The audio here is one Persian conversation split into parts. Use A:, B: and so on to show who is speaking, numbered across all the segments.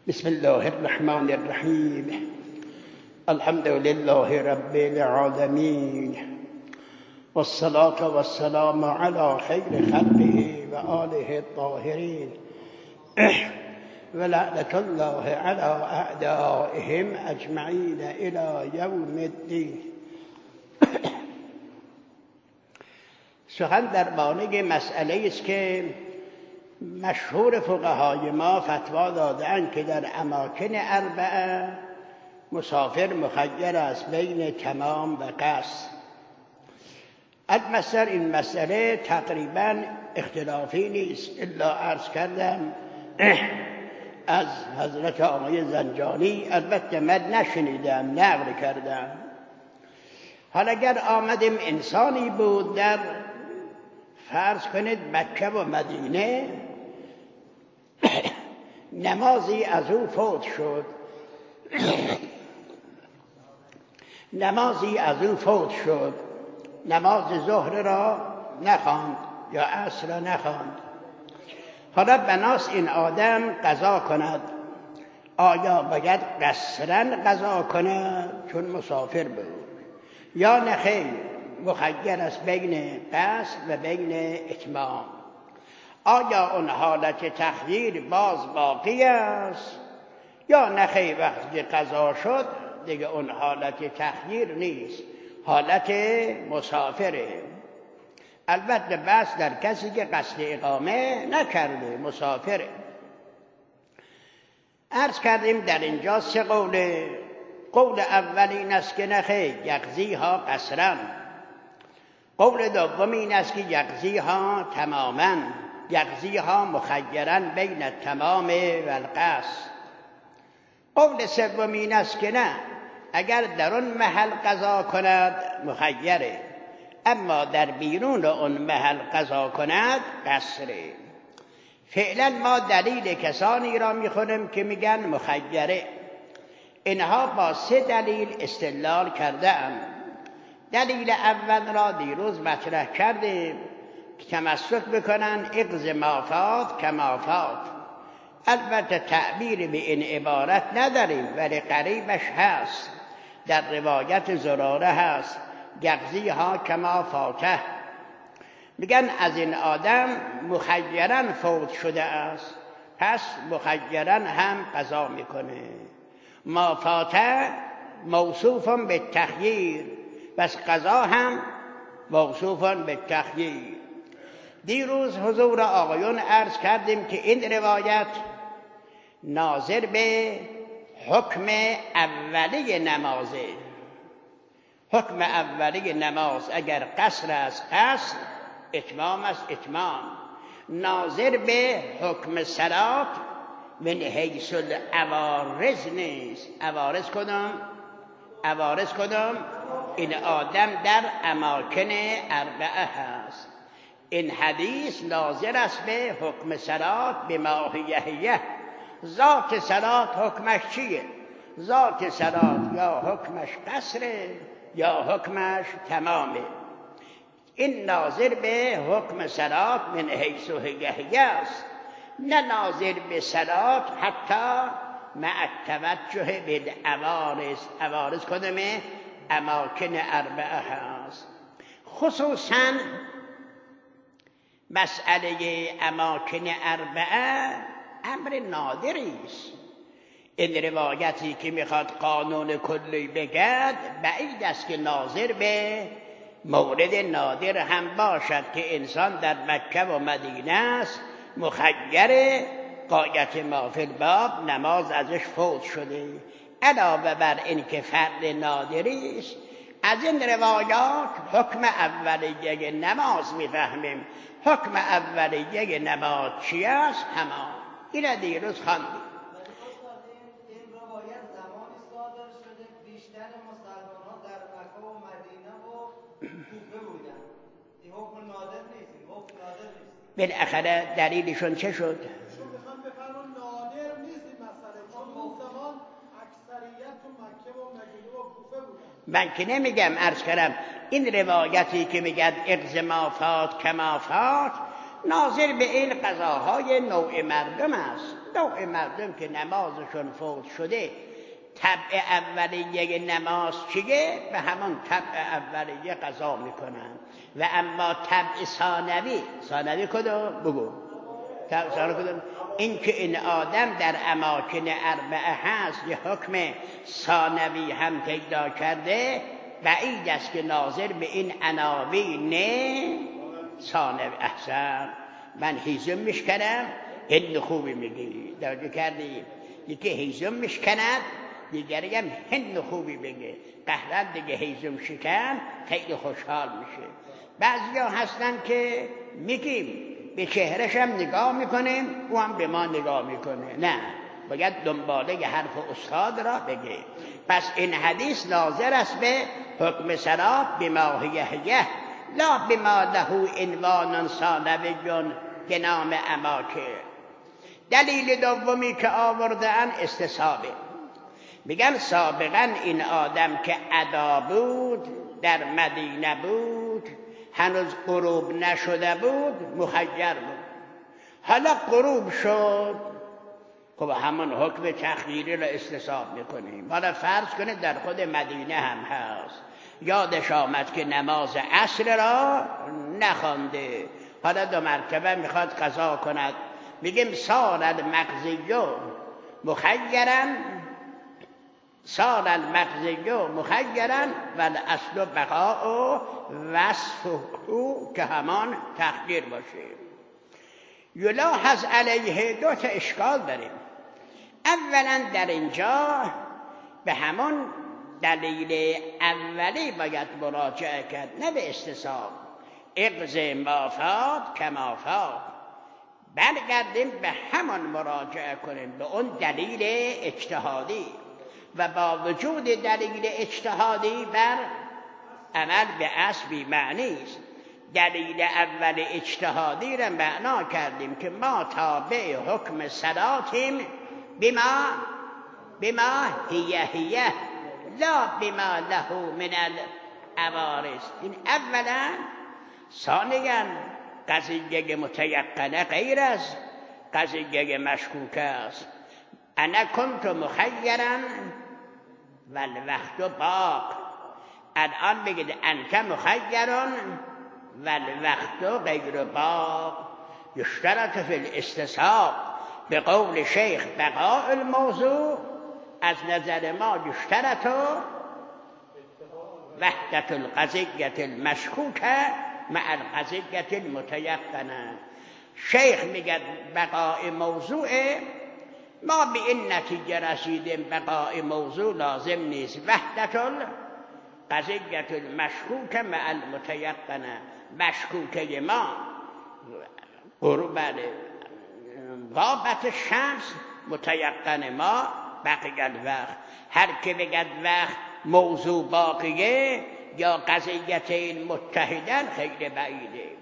A: بسم الله الرحمن الرحیم. الحمد لله رب العالمین والصلاة والسلام على خیر خلقه و آله الطاهرین ولعنة الله على اعدائهم اجمعین الى یوم الدین. سخن درباره مسئله است که مشهور فقهای ما فتوا دادند که در اماکن اربعه مسافر مخیر است بین تمام و قصر. البته این مسئله تقریبا اختلافی نیست، الا عرض کردم از حضرت آقای زنجانی، البته من نشنیدم، نقل کردم. حالا اگر آمدیم انسانی بود در فرض کنید مکه و مدینه، نمازی از او فوت شد، نماز ظهر را نخواند یا عصر را نخواند. حالا بناس این آدم قضا کند، آیا باید قصرا قضا کند چون مسافر بود یا نخیر مخیر است بین قصر و بین اتمام؟ آیا اون حالت تخییر باز باقی است یا نخیر وقتی قضا شد دیگه اون حالت تخییر نیست، حالت مسافره؟ البته بس در کسی که قصد اقامه نکرده، مسافره. عرض کردیم در اینجا سه قوله. قول اول این است که نخیر یقضیها قصرا. قول دوم این است که یقضیها تماما، یقضیها مخیرا بین التمام و القصر. قول سوم این است که نه، اگر در اون محل قضا کند مخیره، اما در بیرون اون محل قضا کند قصره. فعلا ما دلیل کسانی را میخونیم که میگن مخیره. اینها با سه دلیل استدلال کرده‌ام. دلیل اول را دیروز مطرح کردیم که تمسک بکنن اقض ما فات کما فات. البته تعبیر به این عبارت نداریم ولی قریبش هست. در روایت زراره هست یقضیها کما فاته. میگن از این آدم مخیرا فوت شده است، پس مخیرا هم قضا میکنه. ما فاته موصوف به تخییر، بس قضا هم موصوف به تخییر. دیروز حضور آقایون عرض کردیم که این روایت ناظر به حکم اولی نمازه. حکم اولی نماز اگر قصر است قصر، اتمام است اتمام. ناظر به حکم صلات من حیث العوارض نیست. عوارض کدام؟ این آدم در اماکن اربعه هست. این حدیث ناظر است به حکم صلات به ماهیه. ذات صلات حکمش چیه؟ ذات صلات یا حکمش قصره یا حکمش تمامه. این ناظر به حکم صلات من حیث هیه است، نه ناظر به صلات حتی مع التوجه به عوارض. عوارض کدامه؟ اماکن اربعه هست. خصوصا مسئله اماکن اربعه امر نادری است. این روایتی که میخواد قانون کلی بگد بعید است که ناظر به مورد نادر هم باشد که انسان در مکه و مدینه است، مخیر غایت ما فی الباب، نماز ازش فوت شده. علاوه بر این که فرد نادری است، از این روایات حکم اولیه نماز میفهمیم. حکم اولیه نماز چی است؟ همان. این دیروز خواندیم.
B: این روایت زمانی صادر شده بیشتر مسلمانان در مکه و مدینه و کوفه بودند. این حکم نادر نیست، این حکم نادر نیست.
A: بالاخره دلیلشون چه شد؟
C: شما میخوان بفرمون نادر نیست این مسئله، چون اون زمان اکثریت تو مکه و مدینه و کوفه بودن.
A: من که نمیگم، عرض کردم این روایتی که میگد اقض ما فات کما فات ناظر به این قضاهای نوع مردم است. نوع مردم که نمازشون فوت شده طبع اولیه نماز چیه؟ به همون طبع اولیه قضا میکنن. و اما طبع ثانوی کدوم؟ بگو طبع ثانوی کدوم؟ این که این آدم در اماکن اربعه هست یه حکم ثانوی هم پیدا کرده، بعید است که ناظر به این عناوین ثانوی. احسن، من هیزم میشکنم، هند خوبی میگی، توجه کردی؟ یکی هیزم میشکند، دیگری هم هند خوبی بگه. قهرن دیگه هیزم شکن خیلی خوشحال میشه. بعضیا هستن که میگیم به چهرش هم نگاه میکنیم، او هم به ما نگاه میکنه. نه، باید دنباله حرف استاد را بگه. پس این حدیث ناظر است به حکم صلاة بماهیه، لا بما له عنوان ثانوی که نام اماکن. دلیل دومی که آوردن استصحابه. میگن سابقا این آدم که ادا بود، در مدینه بود، هنوز غروب نشده بود، مخیر بود. حالا غروب شد، خب همون حکم تخییری را استصحاب میکنیم. حالا فرض کنه در خود مدینه هم هست، یادش آمد که نماز عصر را نخوانده، حالا 2 مرتبه میخواد قضا کند. میگیم صار المقضی مخیرا و الاصل بقاء وصفه که همان تخییر باشه. یلاحظ علیه 2 تا اشکال داریم. اولا در اینجا به همون دلیل اولی باید مراجعه کرد، نه به استصحاب. اقض ما فات کما فات، برگردیم به همان مراجعه کنیم، به اون دلیل اجتهادی. و با وجود دلیل اجتهادی بر عمل به اصل معنی است. دلیل اول اجتهادی را معنا کردیم که ما تابع حکم صلاتیم بما هیه لا بما له من العوارض. این اولا. ثانیا قضیه متیقنه غیر از قضیه مشکوک است. انا کنت مخیرا و الوقت باق. الان بگید انت مخیرون و الوقت غیر باق. یشترط فی الاستصحاب به قول شیخ بقاء الموضوع. از نظر ما یشترط وحدت القضیه المشکوکه مع القضیه المتیقنه. شیخ میگه بقاء موضوعه، ما به این نتیجه رسیدیم بقاء موضوع لازم نیست. وحدت القضیه المشکوکه مع المتیقنه. مشکوکه ما غابت شمس، متیقن ما بقی الوقت. هر که بگد وقت موضوع باقیه یا قضیتین متحدن خیلی بعیده.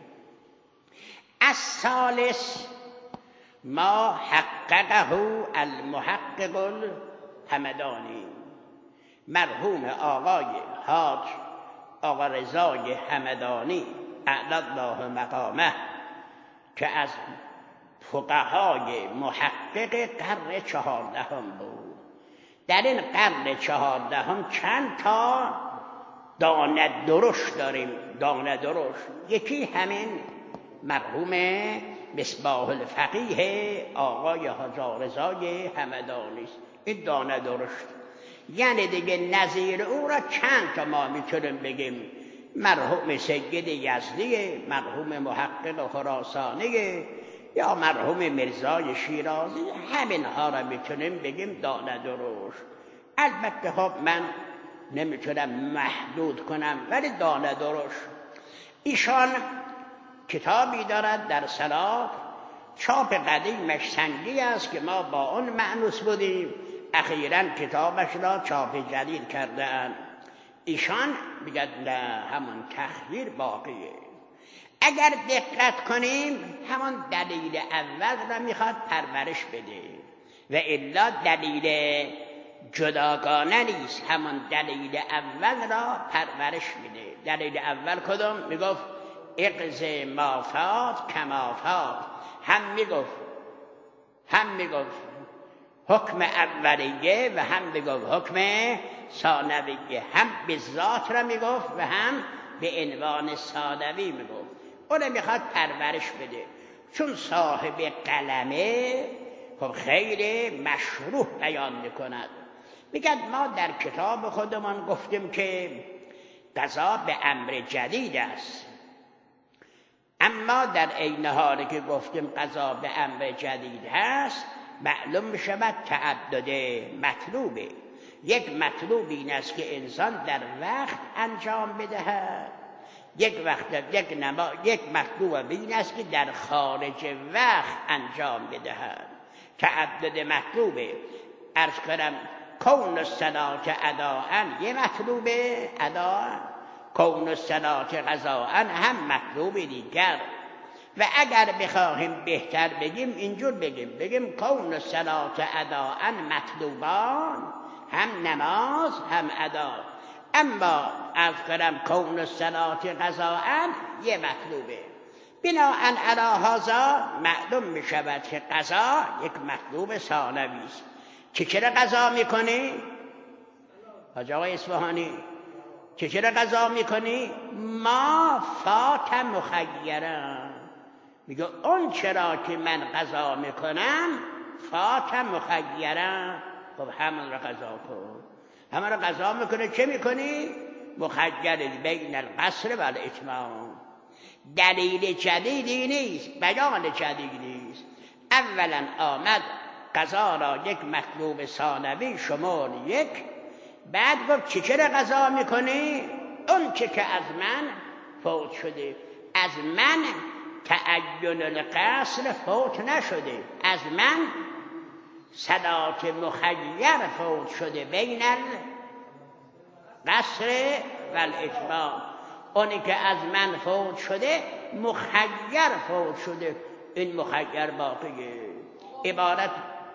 A: الثالث ما حققه المحقق الحمدانی. مرحوم آقای حاج آقا رضای حمدانی اعلی الله مقامه که از فقهای محقق قرن 14 بود. در این قرن 14 چند تا دانه درشت داریم. دانه درشت یکی همین مرحوم مصباح الفقیه آقای حاج رضای حمدانی است. این دانه درشت یعنی دیگه نظیر او را چند تا ما میتونیم بگیم. مرحوم سید یزدی، مرحوم محقق خراسانی یا مرحوم مرزای شیرازی، همین ها را میتونیم بگیم دانه درشت. البته خب من نمیتونم محدود کنم، ولی دانه درشت. ایشان کتابی دارد در صلات، چاپ قدیمش سنگی است که ما با اون مأنوس بودیم. اخیراً کتابش را چاپ جدید کردن. ایشان میگن نه، همون تخییر باقیه. اگر دقت کنیم همون دلیل اول را میخواد پرورش بده و الا دلیل جداگانه نیست، همون دلیل اول را پرورش میده. دلیل اول کدوم؟ میگفت اقض ما فات کما فات. هم میگفت هم میگفت حکم اولیه و هم میگفت حکم ثانویه، هم به ذات را میگفت و هم به عنوان ثانوی میگفت. اون میخواد پرورش بده، چون صاحب قلمه خب خیلی مشروح بیان میکند. میگه ما در کتاب خودمان گفتیم که قضا به امر جدید است، اما در عین حالی که گفتیم قضا به امر جدید هست، معلوم میشود تعدد مطلوبه. یک مطلوب این است که انسان در وقت انجام بدهد، یک مطلوب این است که در خارج وقت انجام بدهد. تعدد مطلوبه. عرض کنم کون الصلاة اداءً یه مطلوبه اداءً، کون الصلاة قضاءً هم مطلوب دیگر. و اگر بخواهیم بهتر بگیم اینجور بگیم کون الصلاة اداءً مطلوبان، هم نماز هم ادا. اما از کنم کون الصلاة قضاءً یه مطلوبه. بناءً علی هذا معلوم می شود که قضا یک مطلوب ثانوی است. چرا قضا میکنی؟ حاج آقای اصفهانی چرا قضا میکنی؟ ما فات مخیرم. میگه اون چرا که من قضا میکنم فات مخیرم. خب همون را قضا کن. همون را قضا میکنه چه میکنی؟ مخیر بین القصر و الاتمام. دلیل جدیدی نیست، بیان جدیدی نیست. اولا آمد قضا را یک مطلوب ثانوی شمار یک، بعد گفت چرا قضا میکنی؟ اون که از من فوت شده. از من تعین القصر فوت نشده، از من صلات مخیر فوت شده بین القصر و الاتمام. اونی که از من فوت شده مخیر فوت شده. این مخیر باقیه. عبارت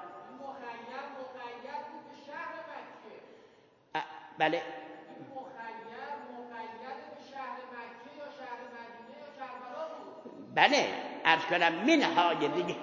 A: بله بله عرض کنم منهای دیگه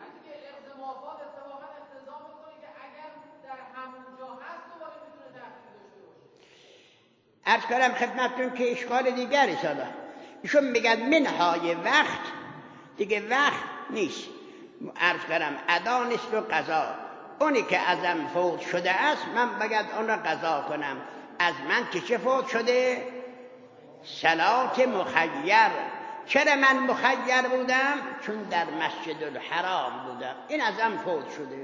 A: عرض کنم خدمتتون که اشکال دیگری سالا. ایشون میگن منهای وقت دیگه وقت نیست. عرض کنم ادا نیست و قضا. اونی که ازم فوت شده است من باید اون را قضا کنم. از من که چه فوت شده؟ صلات مخیر. چرا من مخیر بودم؟ چون در مسجد الحرام بودم. این ازم فوت شده.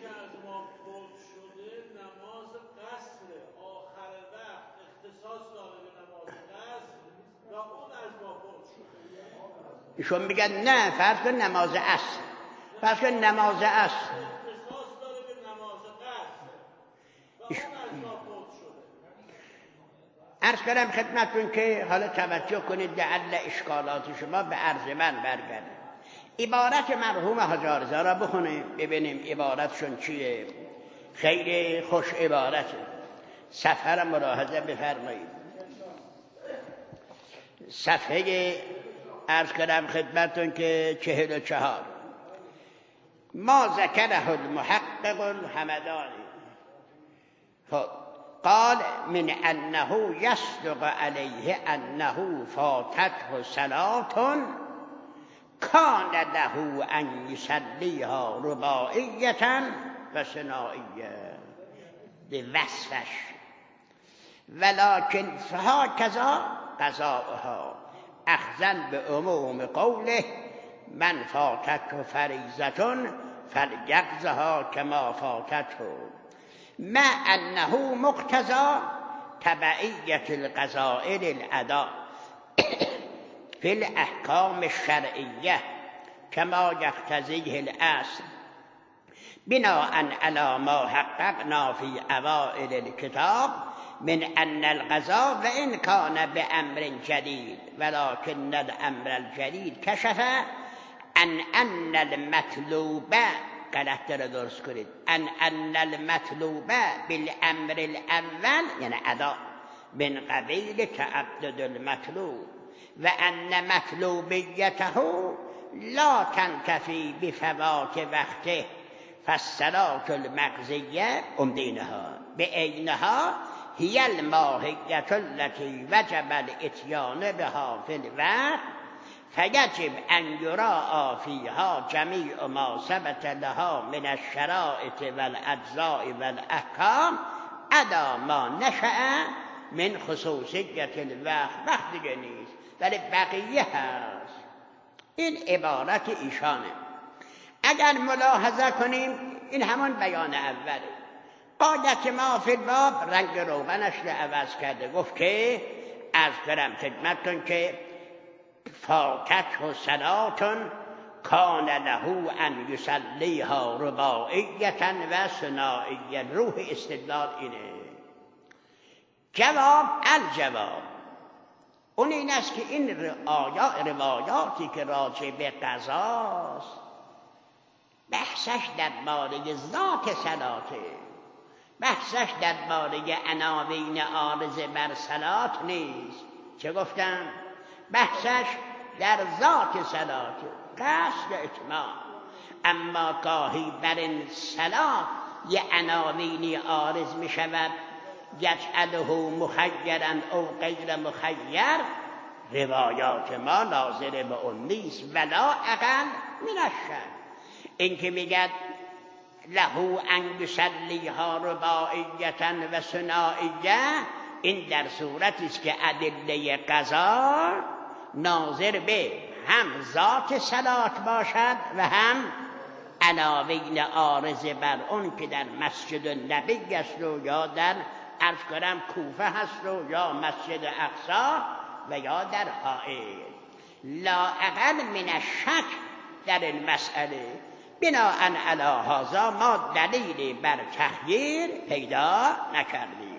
A: ایشون میگن نه فرض کن نماز عصر، فرض کن نماز عصر عرض کنم خدمتتون که حالا توجه کنید لعل اشکالات شما به عرض من برگرده. عبارت مرحوم حاج رضا را بخونیم ببینیم عبارتشون چیه. خیلی خوش عبارته. صفحه را ملاحظه بفرمایید. صفحه عرض کنم خدمتتون که 44. ما ذکره المحقق الحمدانی قال من انه يصدق عليه انه فاتته صلاة كان له ان يصليها رباعية و ثنائية بوصفش ولكن فهكذا قضاؤها اخذا بعموم قوله من فاتته فریضة فلیقضها كما فاتته مع انه مقتضى تبعیة القضاء للأداء في الأحكام الشرعية كما يقتضيه الأصل بناء على ما حققنا في أوائل الكتاب من أن القضاء وإن كان بأمر جديد ولكن الأمر الجديد كشف أن المطلوب غلط درست کنید ان المطلوب بالامر الاول یعنی ادا من قبیل تعدد المطلوب و ان مطلوبیته لا تنتفی بفوات وقته فالصلاة المغزیه عمدینها به عینها هی الماهیة التي وجب الاتیان بها فی الوقت فیجب ان یراعی فیها جمیع ما ثبت لها من الشرائط والاجزاء والاحکام عدا ما نشأ من خصوصیت الوقت. وقت دیگه نیست ولی بقیه هست. این عبارت ایشانه. اگر ملاحظه کنیم این همان بیان اوله. قاعدت ما فی الباب رنگ روغنش رو عوض کرده. گفت که از کرم خدمتتون که فاتته صلاتون کان له ان یصلیها رباعیة و ثنائیة. روح استدلال اینه. جواب الجواب اون این است که این روایاتی که راجع به قضاست بحثش درباره ذات صلاته، بحثش درباره عناوین عارضه بر صلات نیست. چه گفتم؟ بحثش در ذات صلاته، قصد اتمام. اما گاهی بر این صلات یه عناوینی عارض می شود یجعله مخیرا او غیر مخیر. روایات ما ناظر به اون نیست ولا اقل من الشک. این که میگد له ان یصلیها رباعیة و ثنائیة، این در صورتی است که ادله قضا ناظر به هم ذات صلات باشد و هم عناوین عارضه بر اون که در مسجد نبی است و یا در عرض کنم کوفه هست و یا مسجد اقصی و یا در حائل. لا اقل من الشک در این مسئله. بناء علی هذا ما دلیلی بر تحییر پیدا نکردیم.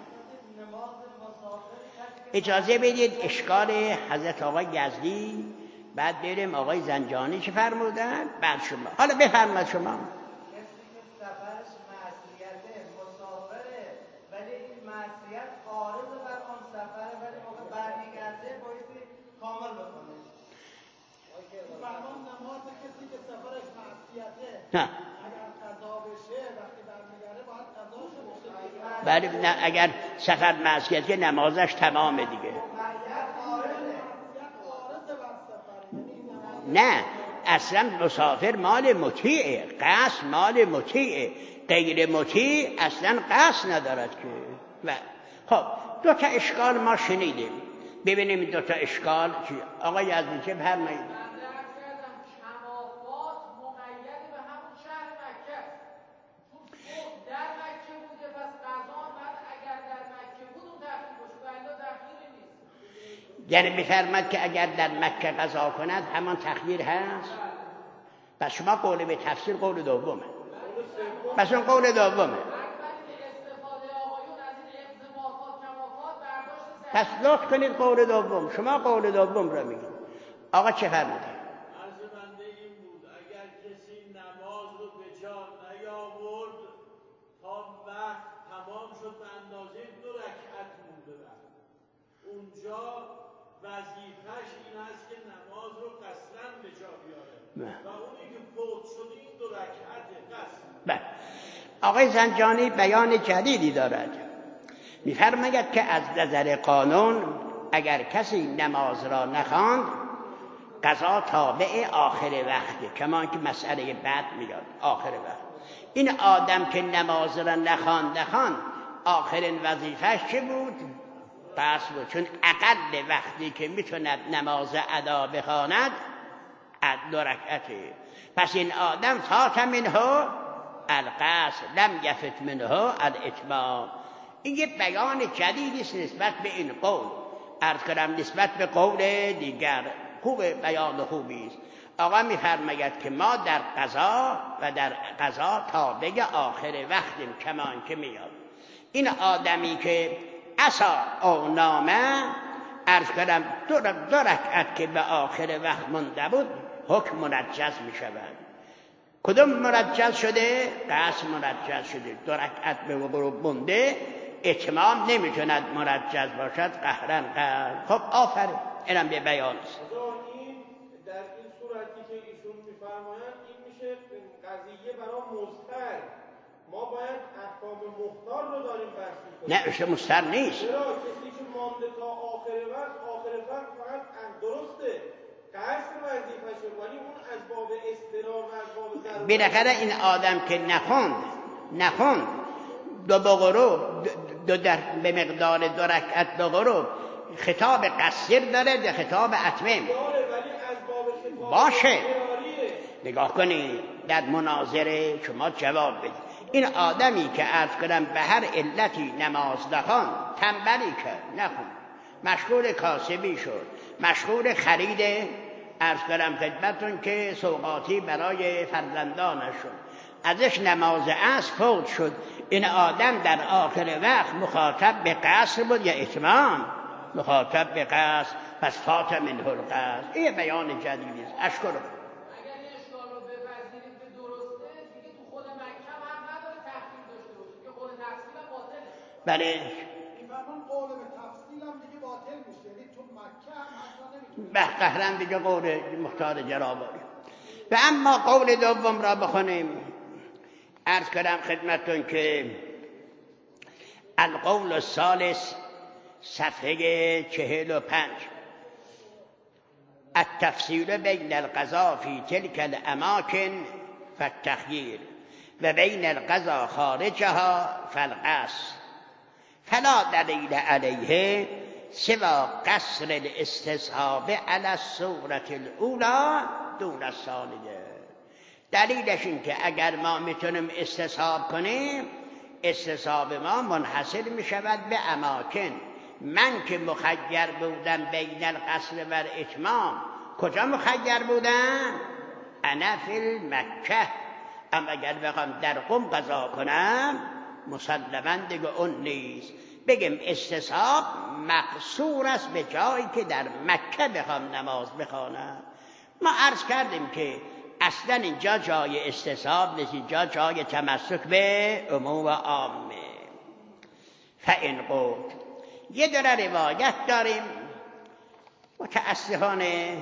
A: اجازه بدید اشکال حضرت آقای یزدی بعد بریم آقای زنجانی چه فرمودن بعد شما. حالا بفرمایید شما.
B: کسی که سفرش معصیته مسافره ولی این معصیت عارض بر آن سفره ولی موقع برمیگرده بایستی کامل بکنه.
C: فرمان نماز کسی که سفرش معصیته
A: نه
C: اگر قضا بشه وقتی برمیگرده باید قضاشو بشه.
A: بله نه اگر سفر معصیت که نمازش تمامه دیگه. نه اصلا مسافر مال مطیعه، قصد مال مطیعه، غیر مطیع اصلا قصد ندارد که. و خب دو تا اشکال ما شنیدیم. ببینیم دو تا اشکال چی. آقای یزدی چه فرمایید؟ یعنی می‌فرماید که اگر در مکه قضا کند همان تخییر هست. پس شما قول به تفسیر قول دومه. پس اون قول دومه. پس لطف کنید قول دوم. شما قول دوم را میگید. آقا چه فرمودید؟
D: عرض بنده این بود اگر کسی نماز رو به جا نیاورد تا وقت تمام شد به اندازه 2 رکعت مونده وقت، اونجا وظیفه‌اش این است که نماز رو قصداً به جا بیاره و اونی که فوت شده این 2 رکعت قصد.
A: آقای زنجانی بیان جدیدی دارد. می‌فرماید که از نظر قانون اگر کسی نماز را نخواند قضا تابع آخر وقته، کما که مسئله بعد میاد آخر وقت. این آدم که نماز را نخواند آخرین وظیفه‌اش چه بود؟ قصد بود. چون اقل وقتی که میتوند نماز ادا بخواند 2 رکعته. پس این آدم فات منه القصد لم یفت منه الاتمام. این یه بیان جدیدی است نسبت به این قول. عرض کنم نسبت به قول دیگر خوب بیان خوبی است. آقا میفرماید که ما در قضا و در قضا تابع آخر وقتیم کمان که میاد. این آدمی که عصا او نامه عرض کنم 2 رکعت که به آخر وقت مونده بود حکم منجز می شود. کدوم منجز شده؟ قصد منجز شده. 2 رکعت به غروب مونده اتمام نمیتوند منجز باشد قهرن قهر. خب آفرین اینم به بیان است.
D: در این صورتی که ایشون میفرمایند این میشه قضیه برای مضطر
C: مستر رو داریم بحث می‌کنیم.
A: نه مستر نیست.
C: چرا کسی که مانده تا آخر وقت فقط درسته قصر وظیفشه، ولی اون از باب اضطرار و از باب ضرورت.
A: بالاخره این آدم که نخوند دو بغرو به مقدار 2 رکعت بغرو خطاب قصیر داره، ده خطاب اتمم
C: ولی از باب خطاب
A: باشه. نگاه کنید در مناظره شما جواب بدید. این آدمی که عرض کنم به هر علتی نماز نخواند، تنبلی کرد، نخوند، مشغول کاسبی شد، مشغول خرید عرض کنم خدمتون که سوغاتی برای فرزندانش شد، ازش نماز عصر فوت شد، این آدم در آخر وقت مخاطب به قصر بود یا اتمام؟ مخاطب به قصر، پس فات منه القصر. این بیان جدیدی است. اشکر.
E: اگر این اشکال رو بپذیرید که درسته، دیگه تو خود مکه هم نداره تحصیل داشته باشه که خود تحصیل هم باطله.
A: بله
C: این فرمان قول به تفصیل هم دیگه باطل میشه، یعنی تو مکه هم حتی نمیتونه.
A: به قهرن دیگه قول مختار جراباری. و اما قول دوم را بخونیم. عرض کنم خدمتون که القول الثالث صفحه 45 التفصیل بین القضا فی تلک الاماکن فالتخییر و بین القضا خارجها فالقصر فلا دلیل علیه سوى قصر الاستصحاب علی الصورة الاولى دون الثانیه. دلیلش این که اگر ما میتونیم استصحاب کنیم، استصحاب ما منحصر میشود به اماکن. من که مخیر بودم بین القصر و الاتمام، کجا مخیر بودم؟ انا فی المکه. اما اگر بخوام در قم قضا کنم مسلماً دیگه اون نیست. بگیم استصحاب مقصور است به جایی که در مکه بخوام نماز بخوانم. ما عرض کردیم که اصلا اینجا جای استصحاب نیست، اینجا جای تمسک به عموم و عامه. فإن قلت، یه دونه روایت داریم متاسفانه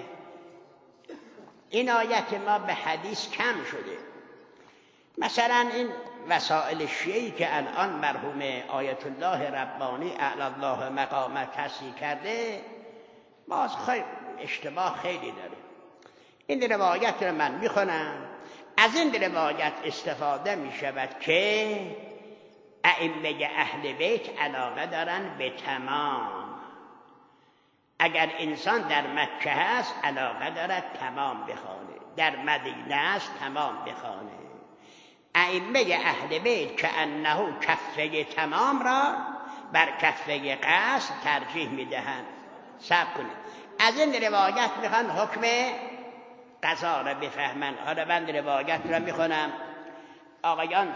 A: عنایت ما به حدیث کم شده. مثلا این وسائل شیعی که الان مرحوم آیت الله ربانی اعلی الله مقامه تصحیح کرده، باز خیلی اشتباه خیلی داره. این روایت رو من میخونم. از این روایت استفاده میشود که ائمه اهل بیت علاقه دارن به تمام. اگر انسان در مکه هست علاقه دارد تمام بخوانه، در مدینه است تمام بخوانه. ائمه اهل بیت که انه کفه تمام را بر کفه قصر ترجیح میدهند. صبر کنید، از این روایت میخوان حکم قضا را بفهمن. حالا من روایت را میخونم. آقایان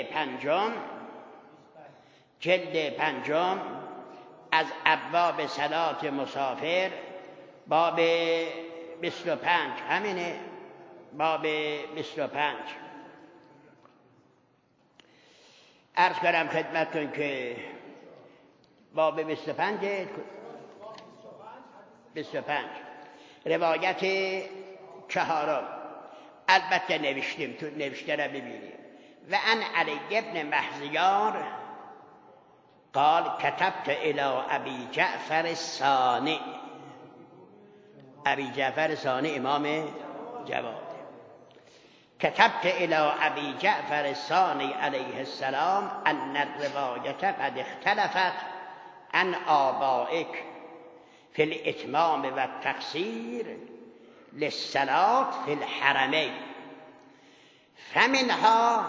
A: جلد پنجم از ابواب صلات مسافر باب 25 همینه، باب 25 عرض کنم خدمتون که باب 25 روایت 4 البته نوشتیم، تو نوشته را ببینیم. و ان علی ابن محزیار قال كتبت الى ابی جعفر الثانی. ابی جعفر ثانی امام جواد. كتبت الى ابی جعفر الثانی علیه السلام ان الرواية قد اختلفت عن آبائك في الاتمام والتقصير للصلاة في الحرمين فمنها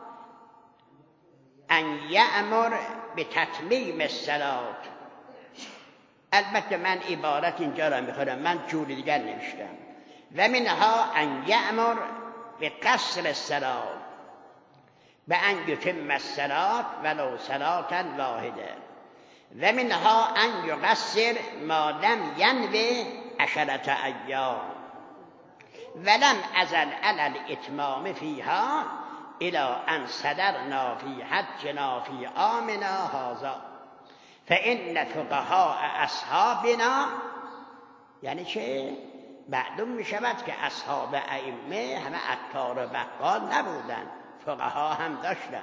A: ان یأمر به تتمیم الصلاة. البته من عبارت اینجا را میخونم، من جور دیگر نوشتم. و منها ان یأمر به قصر الصلاة و ان یتم الصلاة ولو صلاة واحده و منها ان یقصر ما لم ینوی 10 ایام ولم ازل علی الاتمام فیها الى ان صدرنا فی حجنا فی عامنا هذا فان فقهاء اصحابنا، یعنی چه؟ معلوم می شود که اصحاب ائمه همه عطار و بقال نبودن، فقها هم داشتن.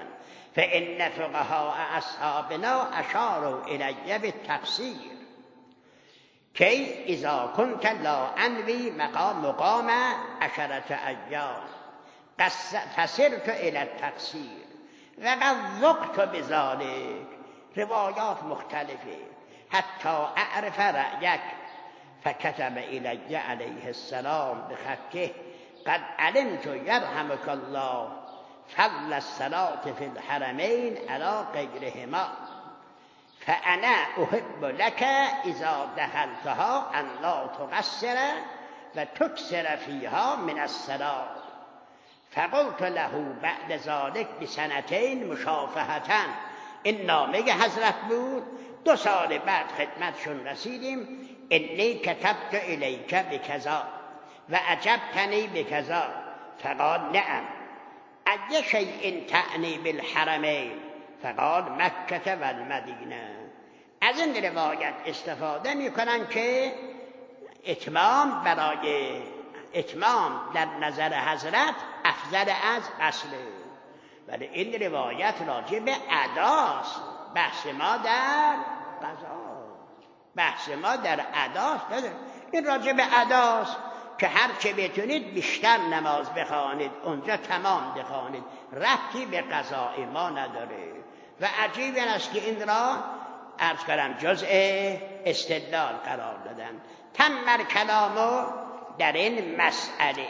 A: فإن فقهاء أصحابنا أشاروا إلي بالتقصير كي إذا كنت لا أنوي مقام 10 أيام فسرت إلى التقصير وقد ذقت بذلك. روایات مختلفه حتى أعرف رأيك. فكتب إلي عليه السلام بخطه قد علمت يرحمك الله فضل الصلاة في الحرمين على غيرهما فأنا أحب لك إذا دخلتها أن لا تقصر وتكثر فيها من الصلاة. فقلت له بعد ذلك ب2 مشافهة. این نامه حضرت بود. 2 سال بعد خدمتشون رسیدیم. انی کتبت الیک بکذا و عجبتنی بکذا. فقال نعم. ای شیء تعنی بالحرمین؟ فقال مکه و المدینه. از این روایت استفاده میکنن که اتمام برای اتمام در نظر حضرت افضل از اصله، ولی این روایت راجع به اداست. بحث ما در قضا، بحث ما در اداست. این راجع به اداست که هر چه بتونید بیشتر نماز بخوانید، اونجا تمام بخوانید، ربطی به قضای ما نداره. و عجیب است که این را عرض کردم جزء استدلال قرار دادم. تمر کلامو در این مسئله.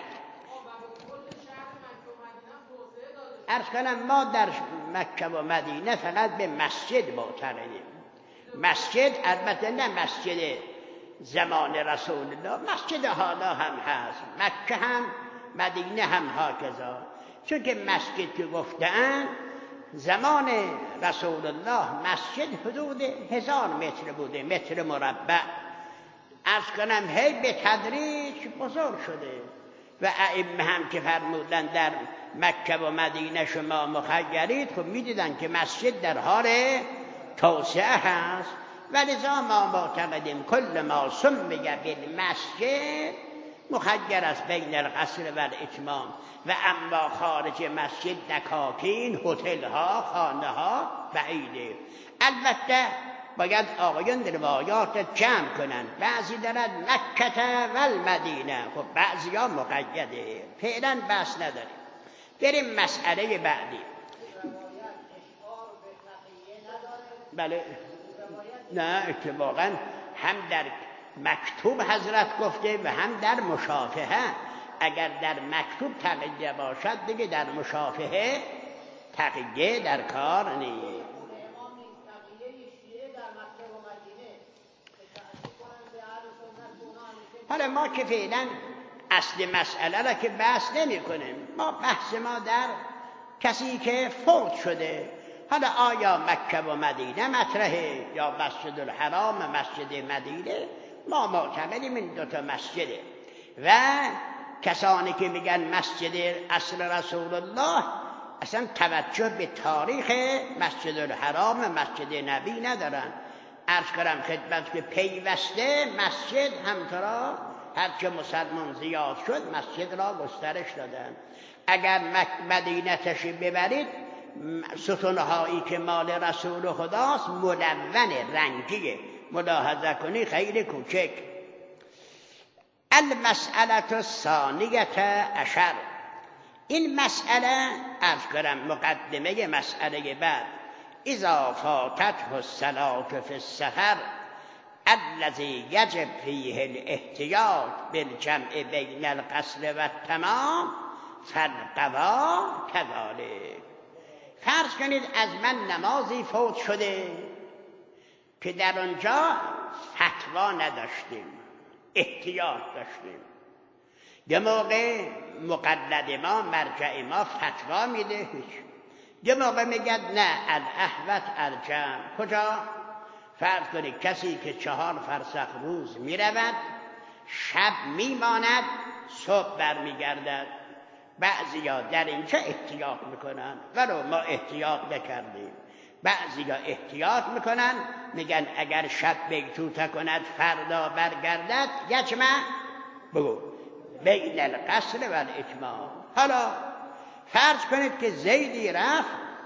A: عرض کنم ما در مکه و مدینه فقط به مسجد معتقدیم. مسجد البته نه مسجد زمان رسول الله، مسجد حالا هم هست، مکه هم مدینه هم هاکذا. چون که مسجد که گفتن زمان رسول الله مسجد حدود 1000 متر بوده، متر مربع. عرض کنم هی به تدریج بزرگ شده و ائمه هم که فرمودن در مکه و مدینه شما مخیرید، خب میدیدن که مسجد در حال توسعه هست. ولذا ما معتقدیم کل ما سمی بالمسجد مخیر است بین القصر و الاتمام. و اما خارج مسجد دکاکین، هتل ها، خانه ها بعیده. البته باید آقایان روایات جمع کنن. بعضی دارد مکه و المدینه، خب بعضی ها مقیده. فعلا بحث نداریم. بریم مسئله بعدی. بله نه اتفاقا هم در مکتوب حضرت گفته و هم در مشافهه. اگر در مکتوب تقیه باشد دیگه در مشافهه تقیه در کار نیست. حالا ما که فعلا اصل مسئله را که بحث نمی کنیم. ما بحث ما در کسی که فوت شده. حالا آیا مکه و مدینه مطرحه یا مسجد الحرام مسجد مدینه؟ ما معتقدیم این 2 مسجده. و کسانی که میگن مسجد اصل رسول الله اصلا توجه به تاریخ مسجد الحرام مسجد نبی ندارن. عرض کردم خدمت که پیوسته مسجد همطورا هرچه مسلمان زیاد شد مسجد را گسترش دادن. اگر مدینه تشریف ببرید ستونهایی که مال رسول خداست ملون رنگیه، ملاحظه کنی خیلی کوچک. المسئله الثانیه عشر. این مسئله عرض کنم مقدمه مسئله بعد. اذا فاتته الصلاة فی السفر الذي یجب فیه الاحتیاط بالجمع بین القصر و التمام فالقضاء كذلك. فرض کنید از من نمازی فوت شده که در آنجا فتوا نداشتیم، احتیاط داشتیم. یه موقع مقلد ما مرجع ما فتوا میده هیچ، یه موقع میگد نه الاحوط الجمع. کجا؟ فرض کنید کسی که 4 فرسخ روز میرود، شب میماند، صبح برمیگردد. بعضیا در اینجا احتیاط میکنن ولو ما احتیاط نکردیم. بعضیا احتیاط میکنن میگن اگر شب بیتوته کند فردا برگردد یجمع بگو بین القصر و الاتمام. حالا فرض کنید که زیدی رفت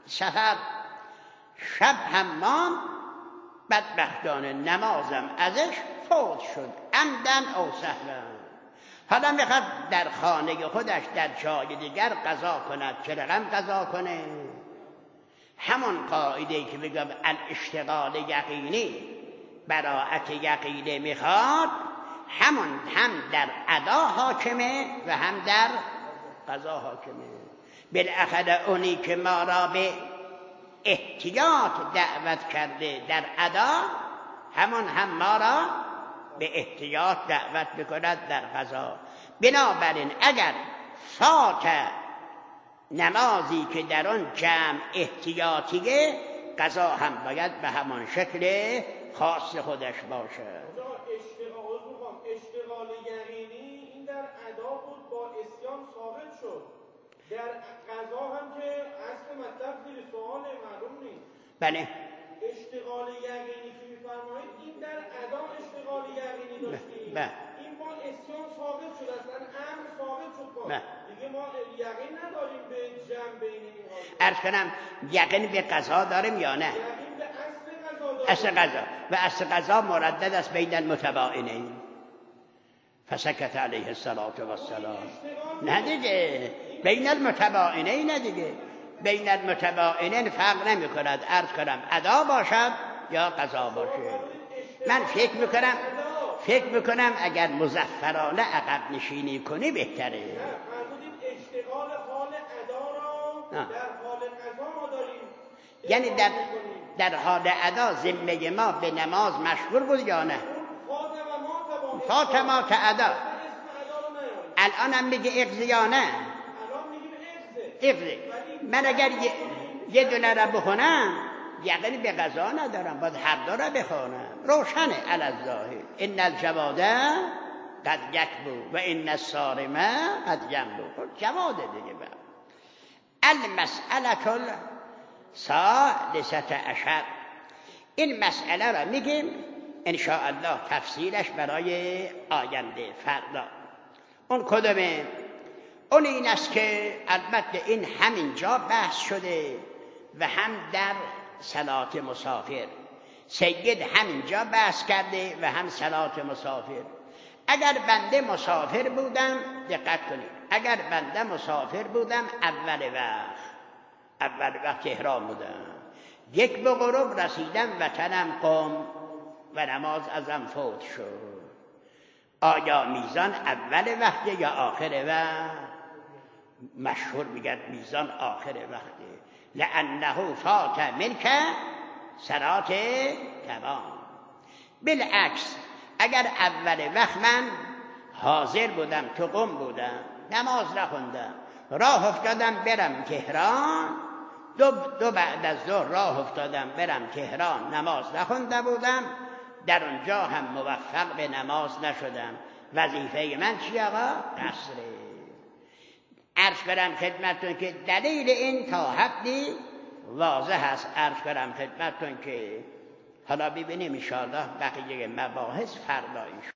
A: سحر شب حمام بدبختانه نمازم ازش فوت شد عمدن او سهوا. حالا میخواد در خانه خودش در جای دیگر قضا کند، چه رقم قضا کنه؟ همون قاعده که بگم الاشتغال یقینی براءت یقینی میخواد، همون هم در ادا حاکمه و هم در قضا حاکمه. بالاخره اونی که ما را به احتیاط دعوت کرده در ادا، همون هم ما را به احتیاط دعوت بکند در قضا. بنابراین اگر فات نمازی که در آن جمع احتیاطیه، قضا هم باید به همان شکل خاص خودش باشه.
C: اشتغال یقینی این در ادا بود، با اسیان ثابت شد. در قضا هم که اصل مطلب زیر سوال معلوم نیست.
A: بله.
C: اشتغال یقینی که می‌فرمایید این در ادا اشتغال یقینی داشتیم. این با اسیان ثابت شد، اصلا امر ثابت شد. دیگه ما یقین نداریم به جمع بین این ها.
A: عرض کنم یقین به قضا داریم یا نه؟
C: یقین به اصل قضا داریم.
A: اصل قضا و اصل قضا مردد است بین المتباینین. فسکت علیه الصلاة و السلام. نه دیگه بین المتباینین، نه دیگه بین المتباینین فرق نمی کند. عرض کنم ادا باشد یا قضا باشه. من فکر میکنم اگر مظفرانه عقب نشینی کنی بهتره.
C: اشتغال حال ادا را در حال قضا ما داریم.
A: یعنی در حال ادا ذمه ما به نماز مشغول بود یا نه؟ فاطمات ادا. الان هم میگه اقضی یا نه؟ اقضی. من اگر یه دونه را بخونم یقین به قضا ندارم، باید هر دو را بخونم. روشنه علی الظاهر. ان الجواد قد یکبو و ان الصارم قد ینبو. جواد دیگه. المسئله الثالثه عشر. این مسئله را میگیم ان شاء الله تفصیلش برای آینده فردا. اون کدومه؟ اون این است که البته این همینجا بحث شده و هم در صلات مسافر. سید همینجا بحث کرده و هم صلات مسافر. اگر بنده مسافر بودم، دقت کنید، اگر بنده مسافر بودم اول وقت احرام بودم، یک به غروب رسیدم وطنم قم و نماز ازم فوت شد، آیا میزان اول وقت یا آخر وقت؟ مشهور میگن میزان آخر وقته. لانه فات منک صلات تمام. بالعکس اگر اول وقت من حاضر بودم، تو قم بودم، نماز نخوندم، راه افتادم برم تهران، دو بعد از ظهر راه افتادم برم تهران، نماز نخونده بودم، در اونجا هم موفق به نماز نشدم، وظیفه من چی آقا؟ قصره. عرض کنم خدمتتون که دلیل این تا حدی واضح است. عرض کنم خدمتتون که حالا ببینیم ان شاء الله بقیه مباحث فردا